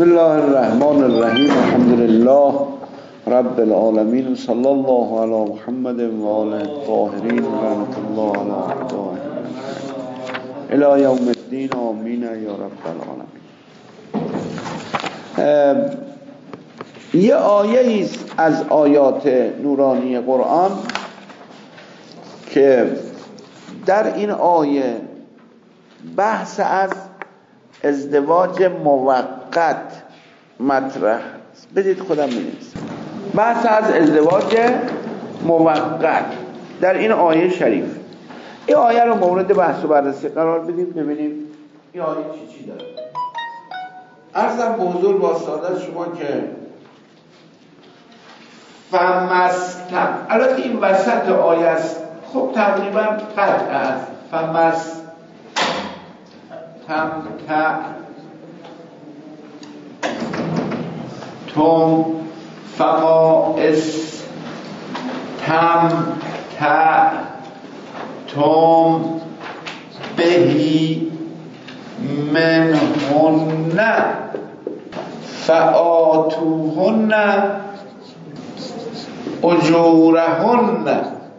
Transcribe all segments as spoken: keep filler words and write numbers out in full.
بسم الله الرحمن الرحیم. الحمد لله رب العالمین و صلی الله علی محمد و آله الطاهرین و رحمت الله علی اعدائهم الی یوم الدین. آمین یا رب العالمین. یه آیه است از آیات نورانی قرآن که در این آیه بحث از ازدواج موقت مطرح است. بدید خودم می‌نویسم. بحث از ازدواج موقت در این آیه شریف. این آیه رو مورد بحث و بررسی قرار بدیم ببینیم این آیه چی چی داره. عرضم به حضور با سعادت شما که فمستم، البته این وسط آیه است، خب تقریبا قطع است. فمست تم تا توم فما اس تم تا توم بهی من هن فآتوهن اجورهن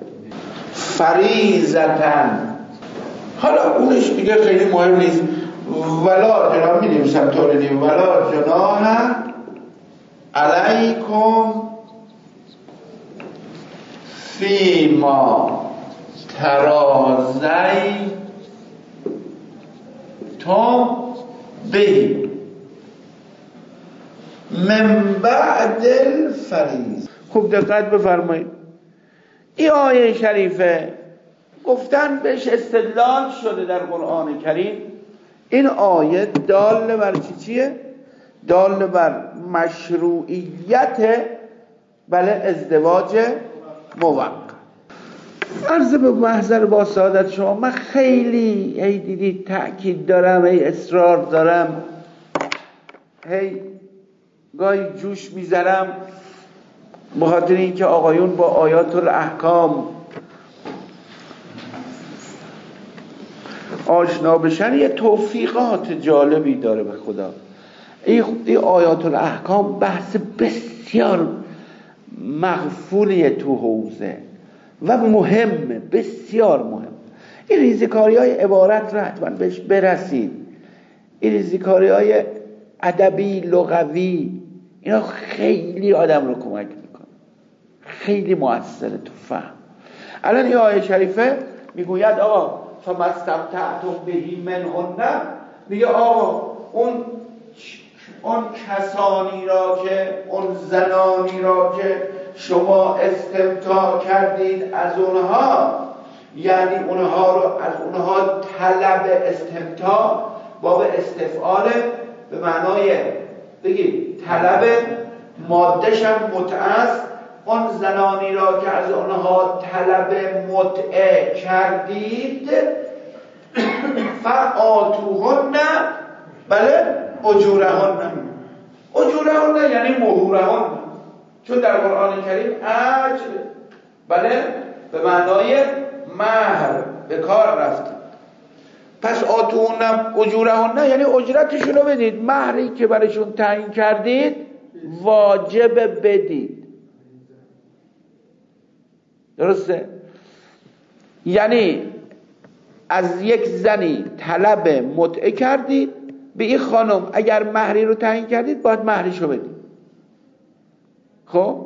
فریضةً. حالا اونش دیگه خیلی مهم نیست. ولا جناح می نویسم طور نیم ولا جناح علیکم فیما ترازی توم بی من بعد الفریضه. خوب دقت بفرمایید. این آیه شریفه گفتن بهش استدلال شده در قرآن کریم. این آیه دال بر چی چیه؟ دال بر مشروعیت بله ازدواج موقت. عرض به محضر با سعادت شما، من خیلی هی دیدید تأکید دارم، هی اصرار دارم، هی گاهی جوش میذارم به خاطر اینکه آقایون با آیات الاحکام آشنا بشن. یه توفیقات جالبی داره به خدا. این آیات الاحکام بحث بسیار مغفولی تو حوزه و مهمه، بسیار مهم. این ریزکاری های عبارت را حتما بهش برسید. این ریزکاری های ادبی لغوی اینا خیلی آدم رو کمک میکنه، خیلی مؤثره تو فهم. الان این آیه شریفه میگوید آقا فمستمتعتم بهی منهن، میگه آقا اون اون کسانی را که اون زنانی را که شما استمتاع کردید از اونها، یعنی اونها رو از اونها طلب استمتاع باب استفعال به معنای بگید طلب، ماده‌ش هم متعه است. اون زنانی را که از اونها طلب متعه کردید فآتوهن بله اجورهن. اجورهن یعنی مهورهن، چون در قرآن کریم اجر بله به معنای مهر به کار رفته. پس آتوهن اجورهن یعنی اجرتشون رو بدید، مهری که برایشون تعیین کردید واجب بدید. درسته؟ یعنی از یک زنی طلب متعه کردید، به این خانم اگر مهری رو تعیین کردید باید مهریش رو بدید. خب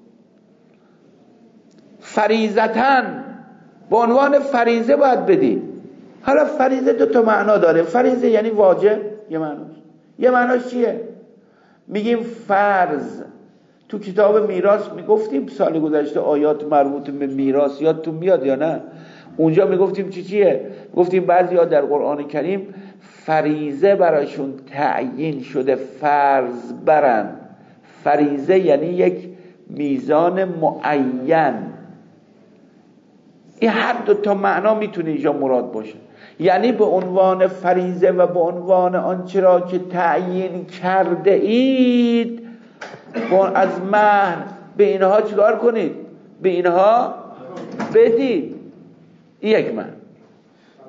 فریضةً به عنوان فریضه باید بدید. حالا فریضه دو تا معنا داره. فریضه یعنی واجب، یه معناش یه معناش چیه؟ میگیم فرض. تو کتاب میراث میگفتیم سال گذشته آیات مربوط به میراث یادتون میاد یا نه؟ اونجا میگفتیم چی چیه؟ گفتیم بعضیا در قرآن کریم فریضه براشون تعیین شده، فرض برن. فریضه یعنی یک میزان معین. این هر دو تا معنا میتونه اینجا مراد باشه. یعنی به عنوان فریضه و به عنوان آنچه را که تعیین کرده اید از مهر به اینها چیکار کنید؟ به اینها بدید. یک معنی.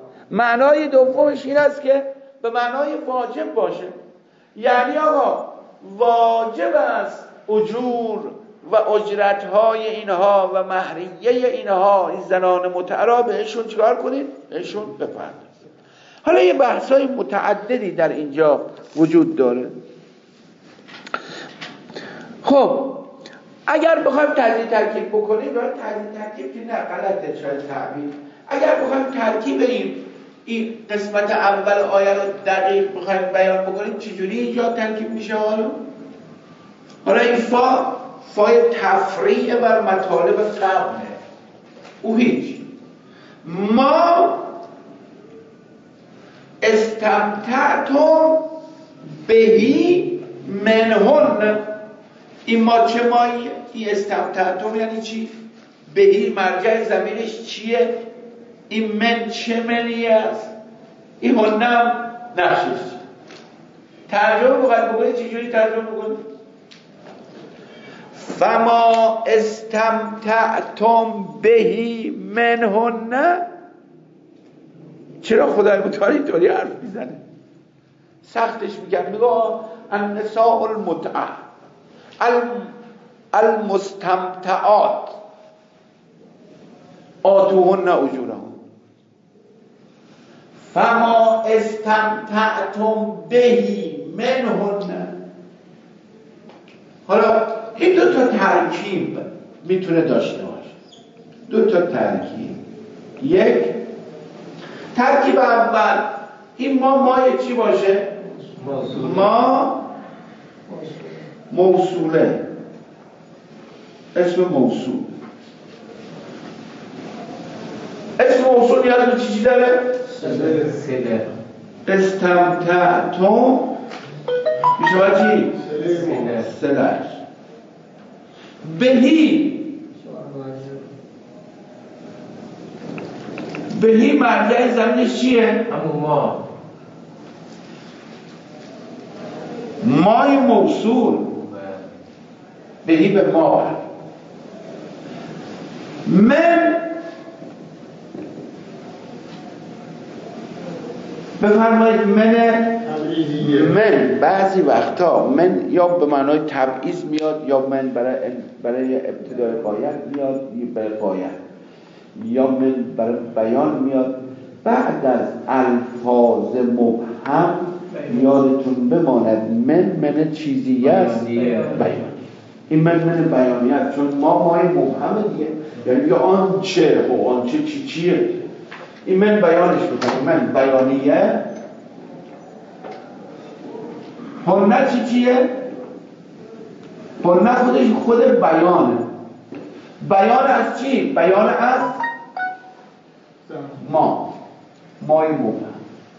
معنای دومش این است که به معنای واجب باشه. یعنی آقا واجب است اجور و اجرتهای اینها و مهریه اینها، این زنان متعرا، بهشون چیکار کنید؟ بهشون بپردازید. حالا یه بحثای متعددی در اینجا وجود داره. خب اگر بخوایم تجزیه ترکیب بکنیم، باید تجزیه ترکیب که نه غلطه شاید تعبیر، اگر بخوایم ترکیب این این قسمت اول آیه رو دقیق بخوایم بیان بکنیم، چجوری اینجا ترکیب میشه؟ حالا حالا این فا فای تفریع بر مطالب قبله، او هیچ. ما استمتعتم بهی منهن، این ما چه ماییه؟ این استمتعتم یعنی چی؟ بهی مرجع ضمیرش چیه؟ این من چه منی است؟ این هنم نقشش. ترجمه بخواهد بکنید چجوری ترجمه بکنید؟ فما استمتعتم بهی منهن. چرا خدای متعال اینطوری حرف میزنه؟ سختش میگن، میگه النساء المتعه المستمتعات آتوهن اجورهن. فما استمتعتم بهی منهن. حالا این دو تا ترکیب میتونه داشته باشه، دو تا ترکیب. یک ترکیب اول، این ما مای چی باشه؟ موصوله. ما موصوله، اسم موصول. اسم موصول یاد به چی چی داره؟ سله. استمتعتم میشه چی؟ سله. بهی، بهی مرجع زمینش چیه؟ همون ما. مای موصول بهی به ما برد. من بفرمایید من من بعضی وقتا من یا به معنای تبعیض میاد، یا من برای برای ابتدای غایت میاد، یا برای غایت، یا من برای بیان میاد. بعد از الفاظ مبهم یادتون بماند من من چیزی است بیان. این من من بیانی است، چون ما مای مبهمه دیگه، یعنی آن چه و آن چه چی چیه. این من بیانش بکنیم، من بیانیه. هنه چی چیه؟ هنه خودش خود بیانه. بیان از چی؟ بیان از ما، مای مبهم.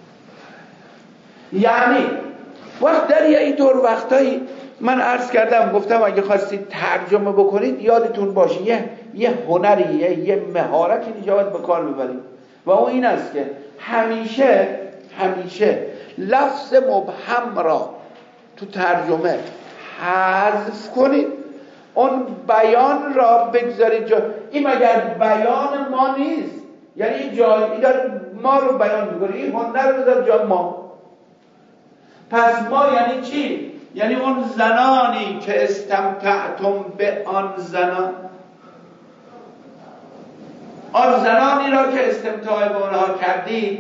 یعنی وقت در یه اینطور وقتایی من عرض کردم، گفتم اگه خواستید ترجمه بکنید یادتون باشه یه یه هنری، یه, یه مهارتی اینجا باید به کار ببرید، و اون این است که همیشه همیشه لفظ مبهم را تو ترجمه حذف کنید، اون بیان را بگذارید جا. این مگر بیان ما نیست؟ یعنی این جایی داره ما رو بیان میکنه، این هنر رو بذار جا ما. پس ما یعنی چی؟ یعنی اون زنانی که استمتعتم به آن زنان، آن زنانی را که استمتاع به آنها کردید،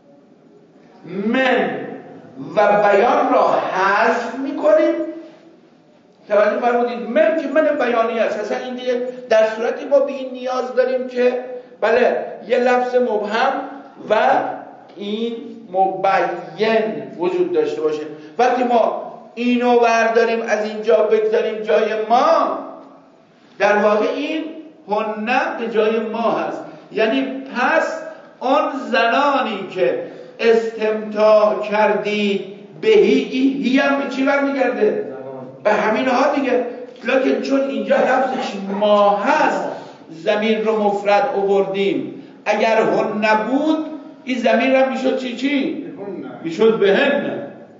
من و بیان را حذف میکنید. توجه فرمودید؟ من که من بیانی است. اصلا این دیگه در صورتی ما به این نیاز داریم که بله یه لفظ مبهم و این مبین وجود داشته باشه. وقتی ما اینو برداریم از اینجا بگذاریم جای ما، در واقع این هنه به جای ما هست. یعنی پس آن زنانی که استمتاع کردید بهی، هی هم به چی برمیگرده؟ به همین ها دیگه. لکن چون اینجا لفظش ما هست ضمیر رو مفرد آوردیم. اگر هن نبود این ضمیر هم میشد چی چی؟ میشد بهن.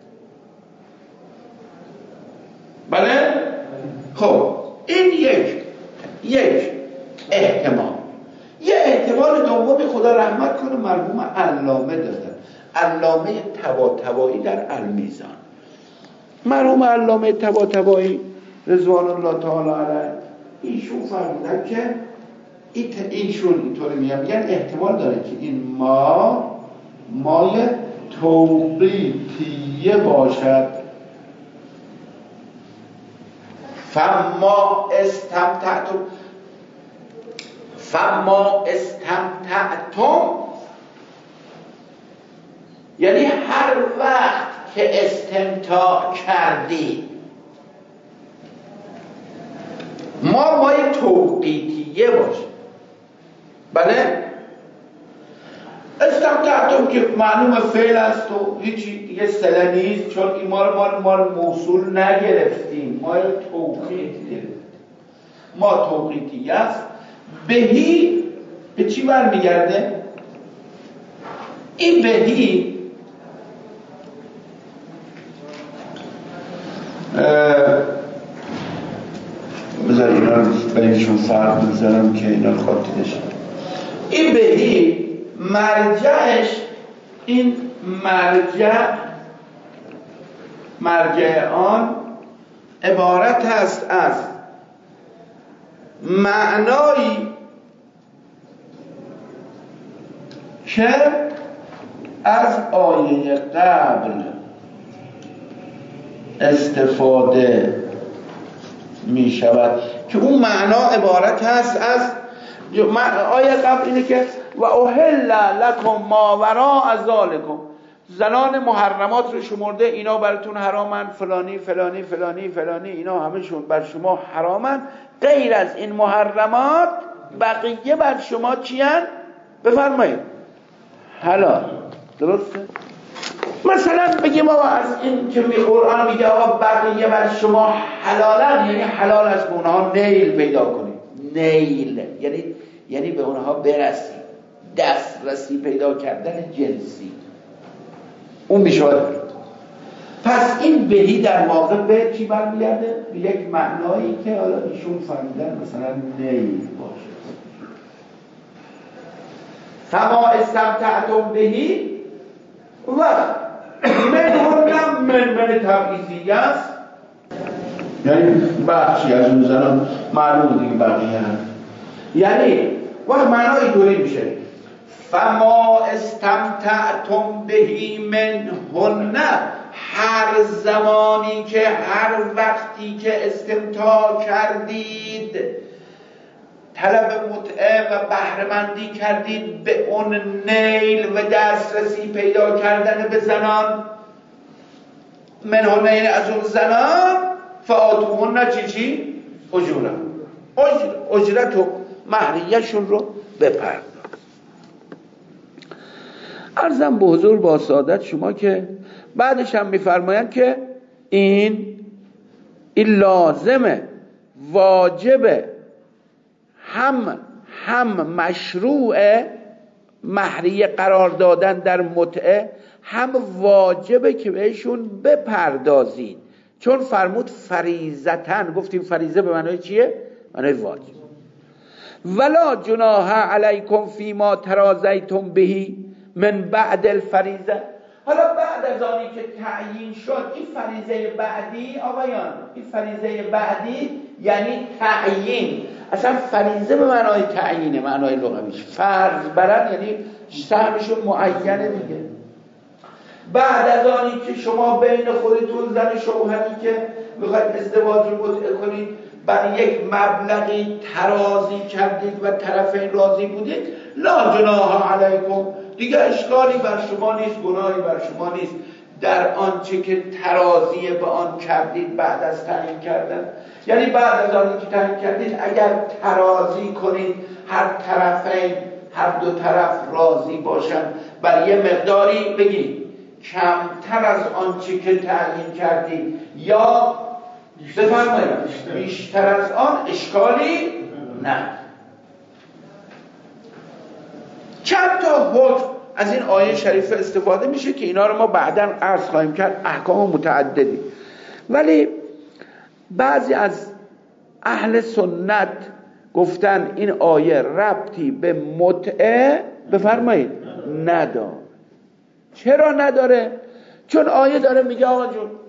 بله؟ خب این یک یک احتمال. یه احتمال دومی خدا رحمت کنه مرحوم علامه دادن، علامه طباطبایی در المیزان. مرحوم علامه طباطبایی رضوان الله تعالی علیه ایشون فرمودن که اینشون اینطوری میگن، میگن احتمال داره که این ما مای توقیتیه باشد. فما استمتعتم فما استمتعتم یعنی هر وقت که استمتاع کردی. ما مای توقیتیه باشه. بله استمتعتم که معلوم فعل است و هیچی دیگه صله نیست، چون این ما رو ما رو موصول نگرفتیم، ما توقیت گرفتیم. ما توقیتیه است. بهی به چی برمیگرده؟ این بهی بذار اینا رو بینشون فرق بذارم که اینا رو خاطرش. این بهی مرجعش، این مرجع مرجع آن عبارت است از معنایی که از آیه قبل استفاده می شود، که اون معنا عبارت هست از آیه قبل اینه که و احل لکم ما وراء ذالکم، زنان محرمات رو شمرده، اینا براتون حرامن، فلانی فلانی فلانی فلانی اینا همشون بر شما حرامن، غیر از این محرمات بقیه بر شما چیان؟ بفرمایید حلال. درسته؟ مثلا بگیم آقا از این که می قرآن میگه آقا بقیه بر شما حلالن، یعنی حلال از به اونها نیل پیدا کنید. نیل یعنی یعنی به اونها برسی، دسترسی پیدا کردن جنسی، اون میشود. پس این بهی در واقع به چی برمیگرده؟ به یک معنایی که حالا ایشون فهمیدن مثلا نیل باشه. فما استمتعتم بهی و من هم من من تبعیضی است، یعنی بخشی از اون زنان معلوم دیگه بقیه هست. یعنی وقت معنای دوری میشه فما استمتعتم بهی من هن، هر زمانی که هر وقتی که استمتاع کردید، طلب متعه و بهره‌مندی کردید به اون نیل و دسترسی پیدا کردن به زنان، منهن یعنی از اون زنان، فآتوهن چی چی؟ اجورا، اجرت و مهریه‌شون رو بپرداز. عرضم به حضور با سعادت شما که بعدش هم میفرمایند که این این لازمه، واجبه، هم هم مشروع مهریه قرار دادن در متعه، هم واجبه که بهشون بپردازید، چون فرمود فریضتن. گفتیم فریضه به معنای چیه؟ معنای واجب. ولا جناح علیکم فیما تراضیتم بهی من بعد الفریضه. حالا بعد از آنی که تعیین شد این فریضه بعدی، آقایان این فریضه بعدی یعنی تعیین. اصلا فریضه به معنای تعیینه، معنای لغویش فرض برن، یعنی سهمشون معینه دیگه. بعد از آنی که شما بین خودتون زن شوهری که میخواید ازدواج رو متعه کنید بر یک مبلغی ترازی کردید و طرفین راضی بودید، لا جناح علیکم، دیگه اشکالی بر شما نیست، گناهی بر شما نیست در آنچه که ترازی به آن کردید بعد از تعیین کردن. یعنی بعد از آنی که تعیین کردید اگر ترازی کنید، هر طرفین هر دو طرف راضی باشن بر یه مقداری بگید کمتر از آنچه که تعیین کردید یا بفرمایید بیشتر از آن، اشکالی نه. چند تا حکم از این آیه شریفه استفاده میشه که اینا رو ما بعداً عرض خواهیم کرد، احکام متعددی. ولی بعضی از اهل سنت گفتن این آیه ربطی به متعه بفرمایید نداره. چرا نداره؟ چون آیه داره میگه آقا جون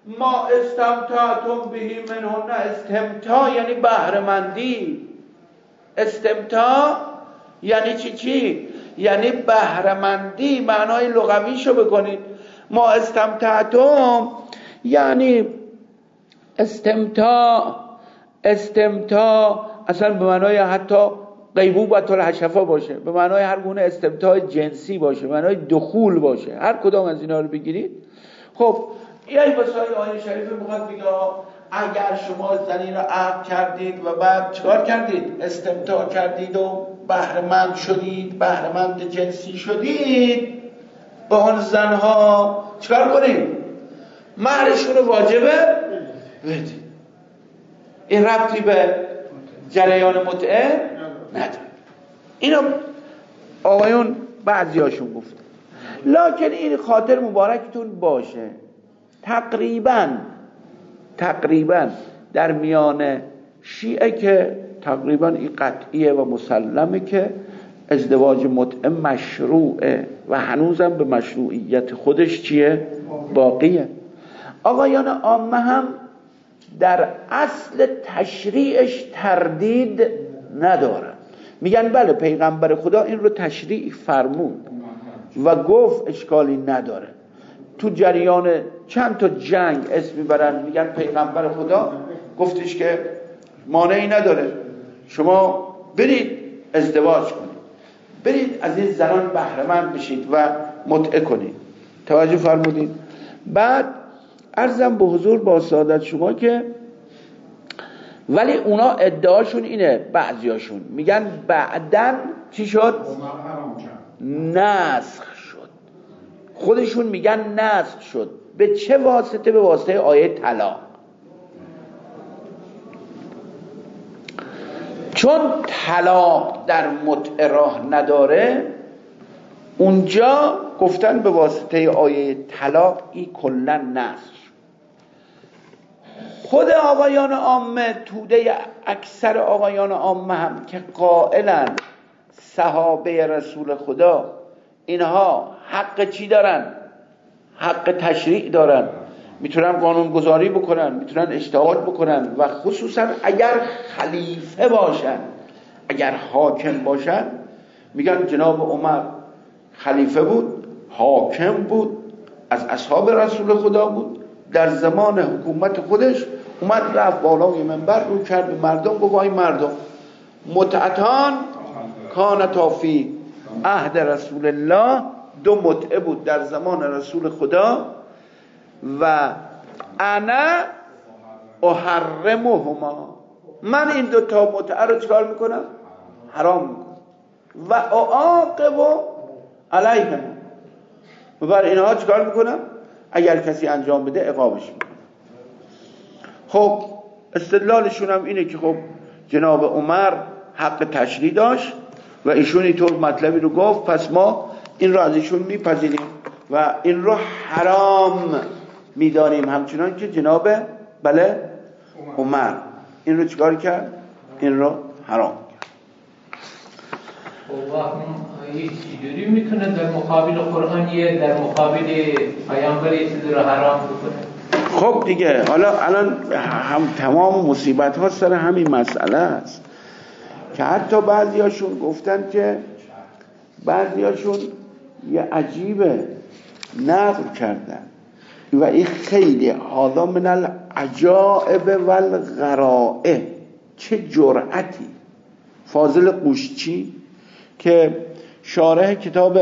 ما استمتعتم بهی منهن، استمتاع یعنی بهره‌مندی. استمتاع یعنی چی چی؟ یعنی بهره‌مندی. معنای لغویشو بکنید. ما استمتعتم یعنی استمتاع. استمتاع اصلا به معنای حتی غیبوبة الحشفه باشه، به معنای هر گونه استمتاع جنسی باشه، به معنای دخول باشه، هر کدام از اینا رو بگیرید. خب یعنی بسای آیه شریفه میخواد بگه اگر شما زنی رو عقد کردید و بعد چکار کردید؟ استمتاع کردید و بهره‌مند شدید، بهره‌مند جنسی شدید، به اون زنها چکار کنید؟ مهرشون رو واجبه بدید. این ربطی به جریان متعه نداره. اینو آقایون بعضیاشون گفت. لکن این خاطر مبارکتون باشه، تقریبا تقریبا در میان شیعه که تقریبا این قطعیه و مسلمه که ازدواج متعه مشروعه و هنوزم به مشروعیت خودش چیه؟ باقیه. آقایان عامه هم در اصل تشریعش تردید ندارن، میگن بله پیغمبر خدا این رو تشریع فرمود و گفت اشکالی نداره. تو جریان چند تا جنگ اسم میبرن، میگن پیغمبر خدا گفتش که مانعی نداره شما برید ازدواج کنید، برید از این زنان بهره‌مند بشید و متعه کنید. توجه فرمودید؟ بعد عرضم به حضور با سعادت شما که ولی اونا ادعاشون اینه، بعضیاشون میگن بعدن چی شد؟ نسخ شد. خودشون میگن نسخ شد. به چه واسطه؟ به واسطه آیه طلاق. چون طلاق در متعه راه نداره، اونجا گفتن به واسطه آیه طلاق این کلن نسخ. خود آقایان عامه، توده اکثر آقایان عامه هم که قائلن صحابه رسول خدا اینها حق چی دارن؟ حق تشریع دارن، میتونن قانون گذاری بکنن، میتونن اجتهاد بکنن و خصوصا اگر خلیفه باشن، اگر حاکم باشن. میگن جناب عمر خلیفه بود، حاکم بود، از اصحاب رسول خدا بود، در زمان حکومت خودش اومد رفت بالای منبر رو کرد به مردم، گفت ای مردم متعتان کانتا فی عهد رسول الله، دو متعه بود در زمان رسول خدا و انا احرمهما، من این دو تا متعه رو چکار میکنم؟ حرام میکنم و اعاقب علیهم، و بر اینها چکار میکنم؟ اگر کسی انجام بده عقابش میکنم. خب استدلالشون هم اینه که خب جناب عمر حق تشریع داشت و ایشون اینطور مطلبی رو گفت، پس ما این رو از ایشون میپذیریم و این رو حرام میدانیم، همچنان که جناب بله عمر این رو چکار کرد؟ این رو حرام کرد. این چجوری میتونه در مقابل قرآنیه، در مقابل پیامبری چیزی رو حرام بکنه؟ خب دیگه حالا الان هم تمام مصیبت ها سر همین مسئله است که حتی بعضیاشون گفتن که بعضیاشون یه عجیبه نقل کردن و این خیلی هذا من العجائب والغرائب. چه جرأتی. فاضل قوشچی که شارح کتاب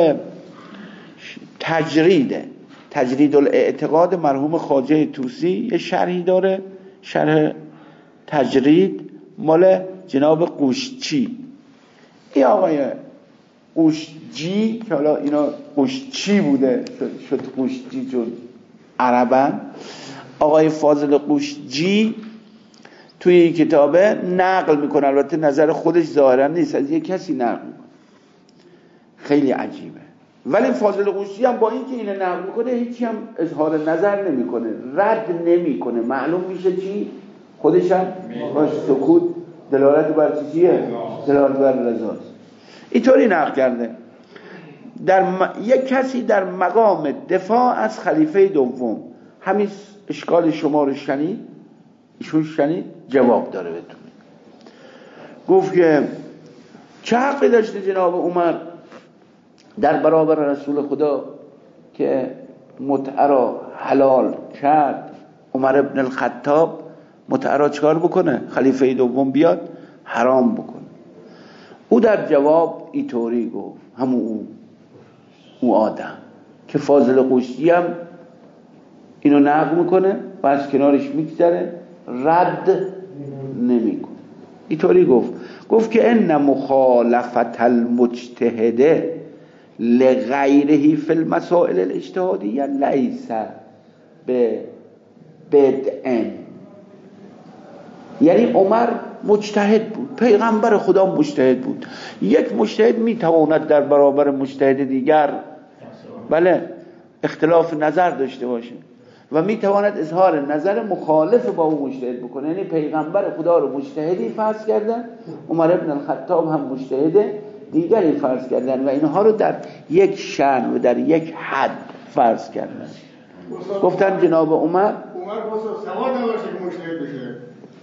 تجریده تجرید الاعتقاد مرحوم خواجه طوسی یه شرحی داره، شرح تجرید مال جناب قوشچی. این آقای قوشچی که حالا اینا قوشچی بوده شد قوشچی چون عربن، آقای فاضل قوشچی توی این کتابه نقل میکنه، البته نظر خودش ظاهرا نیست، از یه کسی نقل میکنه، خیلی عجیبه. ولی فاضل قوشچی هم با اینکه اینو نقل میکنه هیچی هم اظهار نظر نمیکنه، رد نمیکنه، معلوم میشه چی خودش هم باش سکوت دلالت بر چیه؟ دلالت بر رضاست. اینطوری نقل کرده. در م... یک کسی در مقام دفاع از خلیفه دوم همین اشکال شما رو شنید، ایشون شنید، جواب داره بهتون. گفت که چه حقی داشته جناب عمر در برابر رسول خدا که متعه را حلال کرد؟ عمر ابن الخطاب متعه را چکار بکنه؟ خلیفه دوم بیاد حرام بکنه. او در جواب اینطوری گفت، همون او او آدم که فاضل قشتی هم اینو نقل میکنه و از کنارش میگذره، رد نمیکنه. اینطوری گفت گفت که ان مخالفت المجتهد لغیره فی المسائل الاجتهادیه لیس به بدء. یعنی عمر مجتهد بود، پیغمبر خدا مجتهد بود. یک مجتهد میتواند در برابر مجتهد دیگر بله اختلاف نظر داشته باشه و میتواند اظهار نظر مخالف با اون مجتهد بکنه. یعنی پیغمبر خدا رو مجتهدی فرض کردن، عمر ابن الخطاب هم مجتهد دیگری فرض کردن و اینها رو در یک شأن و در یک حد فرض کردن. گفتن جناب عمر عمر واسه سواد نداشته که مجتهد بشه.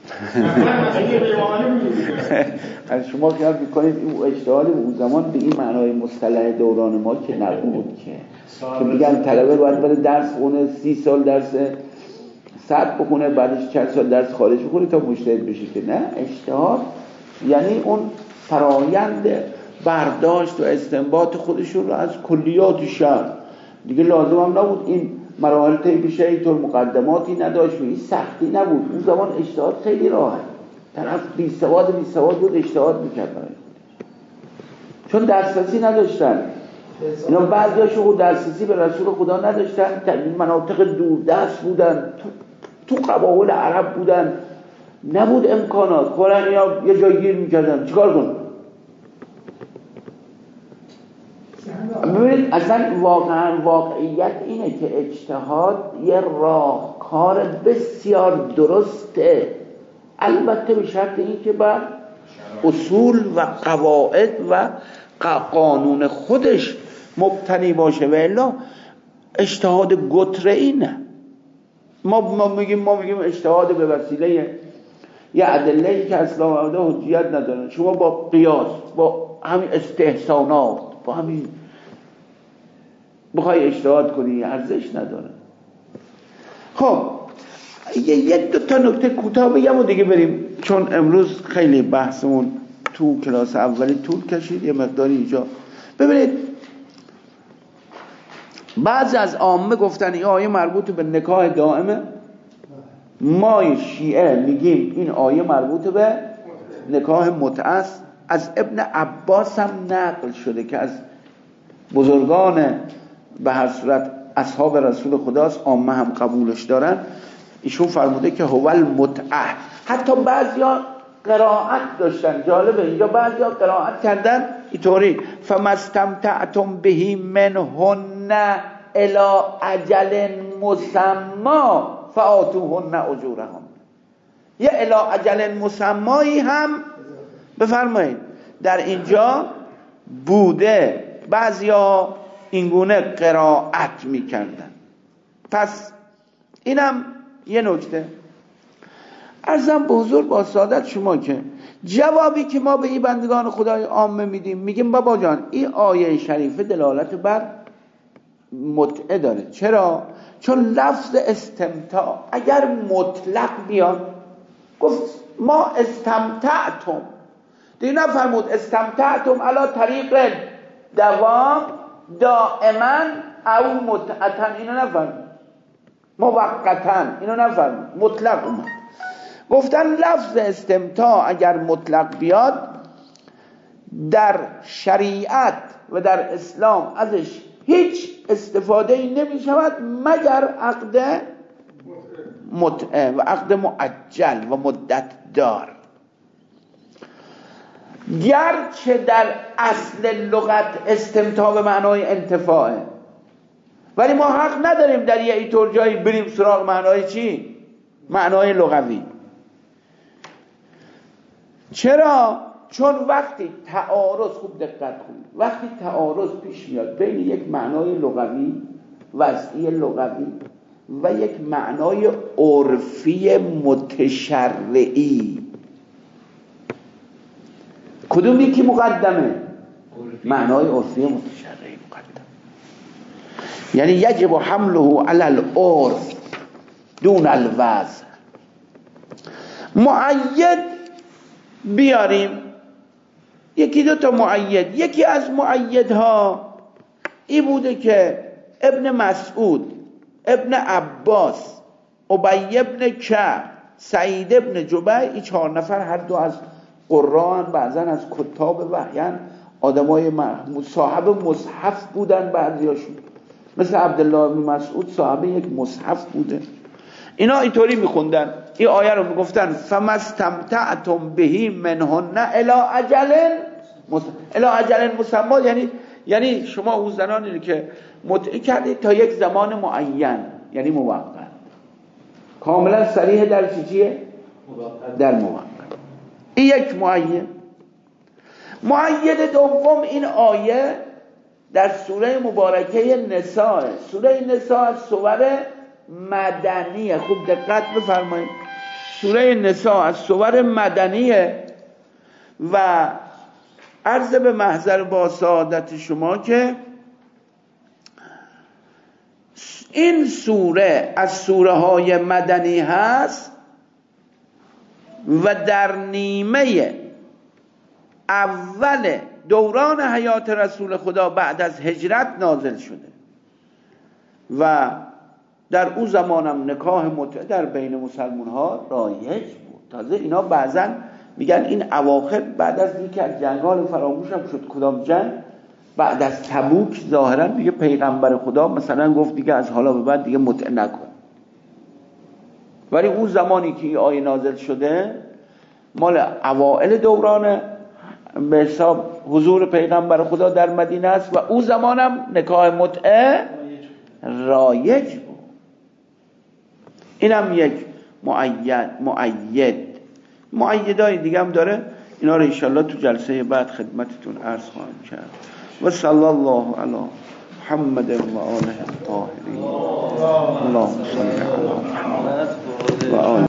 از شما خیال میکنید این اجتهاد اون زمان به این معنای مصطلح دوران ما که نبود که که میگن طلبه باید بره درس خونه، سی سال درس صد بخونه، بعدش چند سال درس خارج بخونه تا مجتهد بشه، که نه. اجتهاد یعنی اون فرایند برداشت و استنباط خودشون رو از کلیات شرع. دیگه لازم هم نبود این مراحل طی بشه، اینطور مقدماتی نداشت و این سختی نبود. اون زمان اجتهاد خیلی راحت، طرف بی سواد بی سواد بود اجتهاد میکرد برای چون دسترسی نداشتن. اینا بعضیاشون خود دسترسی به رسول خدا نداشتن، در این مناطق دوردست بودن، تو, تو قبایل عرب بودن، نبود امکانات. قرآن یا یه جای گیر میکردن، چیکار کن؟ ببینید اصلا واقعا واقعیت اینه که اجتهاد یه راهکار بسیار درسته، البته به شرط این که بر اصول و قواعد و قانون خودش مبتنی باشه و الا اجتهاد گتره‌ای نه. ما ما میگیم ما میگیم اجتهاد به وسیله یه ادله‌ای که اصلا حجیت نداره. شما با قیاس، با همین استحسانات، با همین بخوای اجتهاد کنی ارزش نداره. خب یه دو تا نکته کوتاه بگم و دیگه بریم، چون امروز خیلی بحثمون تو کلاس اولی طول کشید، یه مقداری اینجا. ببینید بعضی از عامه گفتن این آیه مربوط به نکاح دائمه. ما شیعه میگیم این آیه مربوط به نکاح متعه است. از ابن عباس هم نقل شده که از بزرگان به هر صورت اصحاب رسول خداست، عامه هم قبولش دارن. ایشون فرموده که هو المتعه. حتی بعضیا قرائت داشتن، جالبه اینجا بعضیا قرائت کردن اینطوری فمستمتعتم بهی منهن الی اجل مسمی فآتوهن اجورهن. یه الی اجل مسمایی هم بفرمایید در اینجا بوده. بعضیا اینگونه قرائت میکردن. پس اینم یه نکته. عرضم به حضور با سعادت شما که جوابی که ما به این بندگان خدای عامه میدیم، میگیم بابا جان این آیه شریفه دلالت بر متعه داره. چرا؟ چون لفظ استمتاع اگر مطلق بیاد، گفت ما استمتعتم، دیگه نفرمود استمتعتم علی طریق دوام دائما او متعتن، اینو نفرمود، موقتن اینو نفرمود، مطلق اومد. گفتن لفظ استمتاع اگر مطلق بیاد در شریعت و در اسلام ازش هیچ استفاده ای نمی شود مگر عقد متعه و عقد معجل و مدت دار. گرچه در اصل لغت استمتاع به معنای انتفاعه، ولی ما حق نداریم در یه اینطور جایی بریم سراغ معنای چی؟ معنای لغوی. چرا؟ چون وقتی تعارض، خوب دقت کنید، وقتی تعارض پیش میاد بین یک معنای لغوی، وضعی لغوی و یک معنای عرفی متشرعی. کدوم یکی مقدمه؟ معنای عرفی متشرعی مقدم. یعنی یجب حمله علی العرف دون الوضع. مؤید بیاریم، یکی دو تا مؤید. یکی از مؤیدها این بوده که ابن مسعود، ابن عباس، ابی ابن کعب، سعید ابن جبیر، این چهار نفر هر دو از قرآن، بعضا از کتاب وحیان، آدمای صاحب مصحف بودن بعضیاشون، مثل عبدالله بن مسعود صاحب یک مصحف بوده. اینا اینطوری میخوندن این آیه رو، میگفتن فمستمتعتم بهی منهن الی اجل الی اجل مسمی. یعنی یعنی شما اون زنانی که متعه کردید تا یک زمان معین، یعنی موقت، کاملا صریح در چیه؟ در موقت. این یک مؤید. مؤید دوم این آیه در سوره مبارکه نساء. سوره نساء از سور مدنیه. خوب دقت بفرمایید، سوره نساء از سور مدنیه و عرض به محضر با سعادت شما که این سوره از سوره های مدنی هست و در نیمه اول دوران حیات رسول خدا بعد از هجرت نازل شده و در اون زمانم نکاح متعه در بین مسلمان ها رایج بود. تازه اینا بعضا میگن این اواخر بعد از یکی از جنگال فراموشم شد کدام جنگ، بعد از تبوک ظاهرا دیگه پیغمبر خدا مثلا گفت دیگه از حالا به بعد دیگه متعه نکن. ولی اون زمانی که این آیه نازل شده مال اوائل دوران به حساب حضور پیغمبر خدا در مدینه است و اون زمانم نکاح متعه رایج بود. اینم یک مؤید مؤید مؤیدای دیگه هم داره، اینا رو انشالله تو جلسه بعد خدمتتون عرض خواهم کرد. و صلی الله علی محمد و آله الطاهرین. اللهم صل علی محمد و آله